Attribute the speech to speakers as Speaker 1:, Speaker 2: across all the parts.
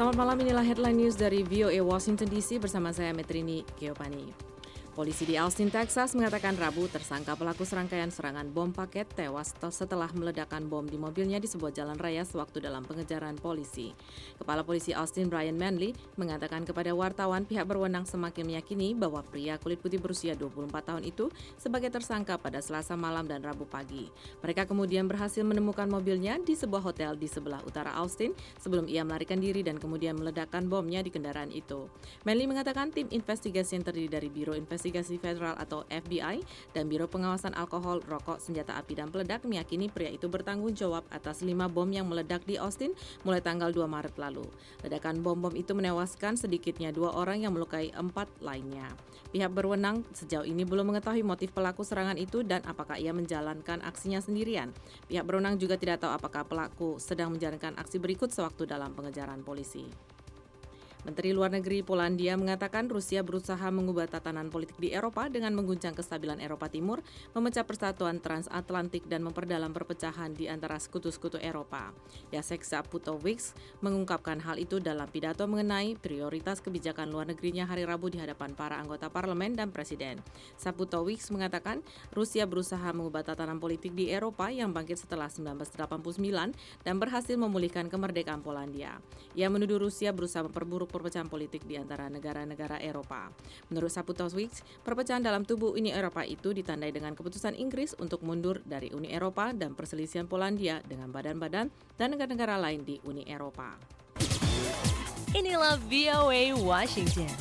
Speaker 1: Selamat malam, inilah headline news dari VOA Washington DC bersama saya Metrini Geopani. Polisi di Austin, Texas mengatakan Rabu tersangka pelaku serangkaian serangan bom paket tewas setelah meledakkan bom di mobilnya di sebuah jalan raya sewaktu dalam pengejaran polisi. Kepala Polisi Austin Brian Manley mengatakan kepada wartawan pihak berwenang semakin meyakini bahwa pria kulit putih berusia 24 tahun itu sebagai tersangka pada Selasa malam dan Rabu pagi. Mereka kemudian berhasil menemukan mobilnya di sebuah hotel di sebelah utara Austin sebelum ia melarikan diri dan kemudian meledakkan bomnya di kendaraan itu. Manley mengatakan tim investigasi yang terdiri dari Biro Investigasi Federal atau FBI dan Biro Pengawasan Alkohol, Rokok, Senjata Api dan Peledak meyakini pria itu bertanggung jawab atas 5 bom yang meledak di Austin mulai tanggal 2 Maret lalu. Ledakan bom-bom itu menewaskan sedikitnya 2 orang yang melukai 4 lainnya. Pihak berwenang sejauh ini belum mengetahui motif pelaku serangan itu dan apakah ia menjalankan aksinya sendirian. Pihak berwenang juga tidak tahu apakah pelaku sedang menjalankan aksi berikut sewaktu dalam pengejaran polisi. Menteri Luar Negeri Polandia mengatakan Rusia berusaha mengubah tatanan politik di Eropa dengan mengguncang kestabilan Eropa Timur, memecah persatuan transatlantik dan memperdalam perpecahan di antara sekutu-sekutu Eropa. Jacek Saputovics mengungkapkan hal itu dalam pidato mengenai prioritas kebijakan luar negerinya hari Rabu di hadapan para anggota parlemen dan presiden. Saputovics mengatakan Rusia berusaha mengubah tatanan politik di Eropa yang bangkit setelah 1989 dan berhasil memulihkan kemerdekaan Polandia. Ia menuduh Rusia berusaha memperburuk perpecahan politik di antara negara-negara Eropa. Menurut Saputovics, perpecahan dalam tubuh Uni Eropa itu ditandai dengan keputusan Inggris untuk mundur dari Uni Eropa dan perselisihan Polandia dengan badan-badan dan negara-negara lain di Uni Eropa.
Speaker 2: Inilah VOA Washington.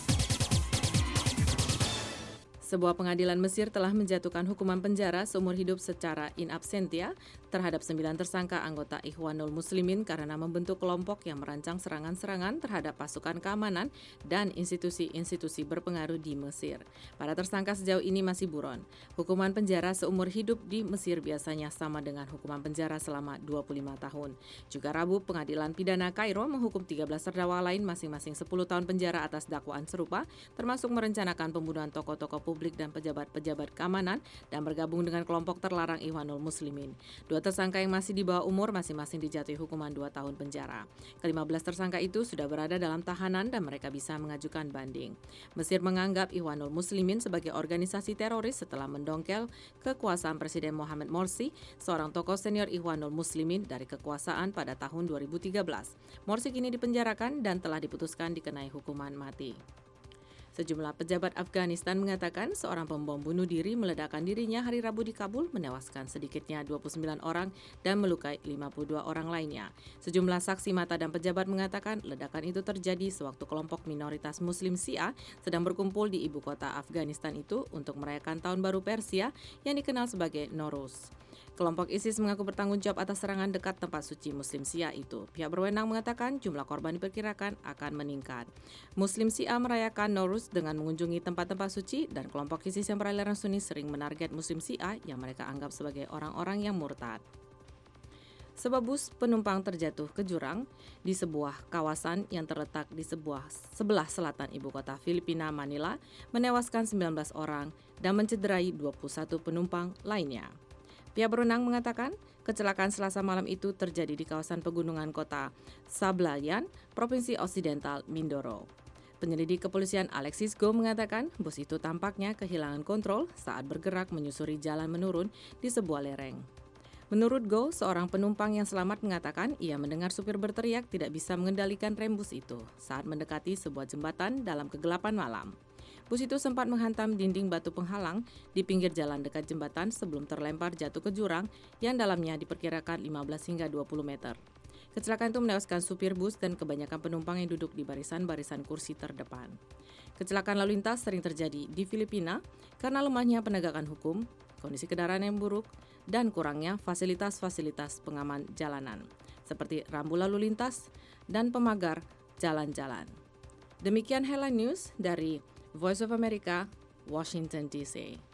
Speaker 1: Sebuah pengadilan Mesir telah menjatuhkan hukuman penjara seumur hidup secara in absentia terhadap 9 tersangka anggota Ikhwanul Muslimin karena membentuk kelompok yang merancang serangan-serangan terhadap pasukan keamanan dan institusi-institusi berpengaruh di Mesir. Para tersangka sejauh ini masih buron. Hukuman penjara seumur hidup di Mesir biasanya sama dengan hukuman penjara selama 25 tahun. Juga Rabu, Pengadilan Pidana Kairo menghukum 13 terdakwa lain masing-masing 10 tahun penjara atas dakwaan serupa, termasuk merencanakan pembunuhan tokoh-tokoh publik dan pejabat-pejabat keamanan dan bergabung dengan kelompok terlarang Ikhwanul Muslimin. 2 tersangka yang masih di bawah umur masing-masing dijatuhi hukuman 2 tahun penjara. Ke-15 tersangka itu sudah berada dalam tahanan dan mereka bisa mengajukan banding. Mesir menganggap Ikhwanul Muslimin sebagai organisasi teroris setelah mendongkel kekuasaan Presiden Mohamed Morsi, seorang tokoh senior Ikhwanul Muslimin dari kekuasaan pada tahun 2013. Morsi kini dipenjarakan dan telah diputuskan dikenai hukuman mati. Sejumlah pejabat Afghanistan mengatakan seorang pembom bunuh diri meledakkan dirinya hari Rabu di Kabul menewaskan sedikitnya 29 orang dan melukai 52 orang lainnya. Sejumlah saksi mata dan pejabat mengatakan ledakan itu terjadi sewaktu kelompok minoritas Muslim Syiah sedang berkumpul di ibu kota Afghanistan itu untuk merayakan Tahun Baru Persia yang dikenal sebagai Nowruz. Kelompok ISIS mengaku bertanggung jawab atas serangan dekat tempat suci Muslim Syiah itu. Pihak berwenang mengatakan jumlah korban diperkirakan akan meningkat. Muslim Syiah merayakan Nowruz dengan mengunjungi tempat-tempat suci dan kelompok ISIS yang beraliran Sunni sering menarget Muslim Syiah yang mereka anggap sebagai orang-orang yang murtad. Sebuah bus penumpang terjatuh ke jurang di sebuah kawasan yang terletak di sebelah selatan ibu kota Filipina, Manila, menewaskan 19 orang dan mencederai 21 penumpang lainnya. Pihak berwenang mengatakan kecelakaan Selasa malam itu terjadi di kawasan pegunungan kota Sablayan, Provinsi Occidental Mindoro. Penyelidik kepolisian Alexis Go mengatakan bus itu tampaknya kehilangan kontrol saat bergerak menyusuri jalan menurun di sebuah lereng. Menurut Go, seorang penumpang yang selamat mengatakan ia mendengar supir berteriak tidak bisa mengendalikan rem bus itu saat mendekati sebuah jembatan dalam kegelapan malam. Bus itu sempat menghantam dinding batu penghalang di pinggir jalan dekat jembatan sebelum terlempar jatuh ke jurang yang dalamnya diperkirakan 15 hingga 20 meter. Kecelakaan itu menewaskan supir bus dan kebanyakan penumpang yang duduk di barisan-barisan kursi terdepan. Kecelakaan lalu lintas sering terjadi di Filipina karena lemahnya penegakan hukum, kondisi kendaraan yang buruk, dan kurangnya fasilitas-fasilitas pengaman jalanan, seperti rambu lalu lintas dan pemagar jalan-jalan. Demikian headline news dari Voice of America, Washington DC.